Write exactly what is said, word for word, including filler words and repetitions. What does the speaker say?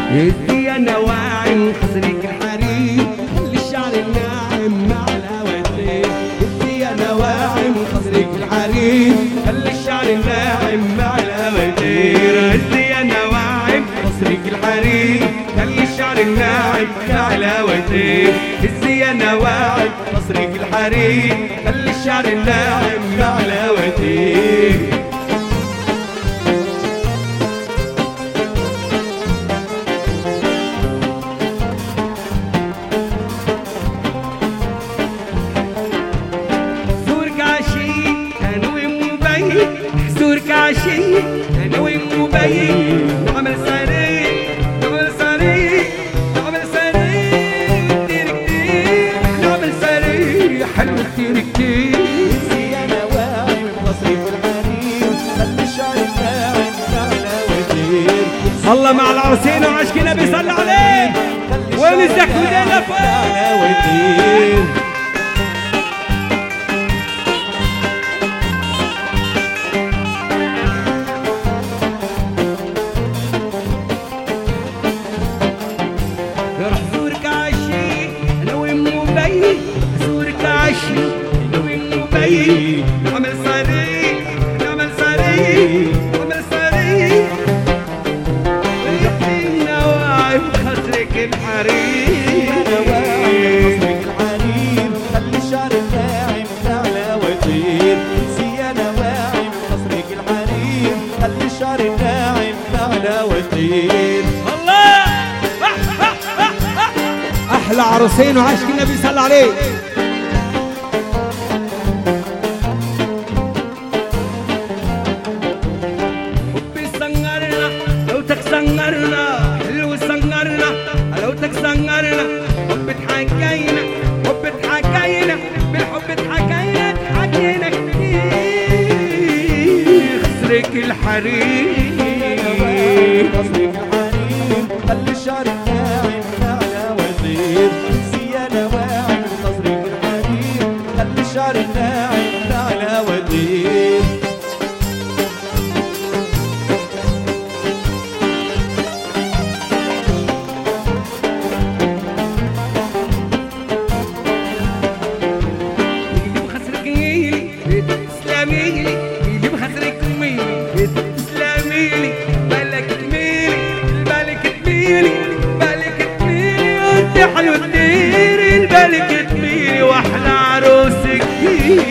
يدي انا واعم خصرك الحريم خلي الشعر الناعم مع الهواتين. يدي انا واعم خصرك الحريم خلي الشعر الناعم مع الهواتين. يدي انا واعم خصرك الحريم خلي الشعر الناعم مع الهواتين. يدي انا واعم خصرك الحريم خلي الشعر الناعم مع الهواتين. حزورك عشي انا ومبين نعمل سريع نعمل سريع نعمل سريع كتير كتير نعمل سريع حلو كتير كتير. انا واعي بمصرف الحريم خلي الشعر الناعم على ودين. الله مع العروسين وعشقنا بيصلي عليه ونزك ودينا فوق على ودين. نعمل سريع نعمل سريع نعمل سريع يدينا واعي بخصرك الحريم. خصرك الحريم خلي الشعر الناعم على ودين. انا واعي بخصرك الحريم خلي الشعر الناعم على ودين. الله احلى عروسين وعشق النبي صلى عليه. سنغرنا حلو سنغرنا حلاوتك سنغرنا حب تحكينا حب تحكينا بالحب تحكينا تحكينا كتير. خسرك الحريم خسرك الحريم خلي الشعر الناعم على ودين. انا واعي بخسرك الحريم خلي الشعر الناعم على ودين. تسلميلي اللي بخسرك ميلي تسلميلي بالك تميلي بالك تميلي بالك تميلي وانت حلو تديري بالك تميلي واحلى عروسك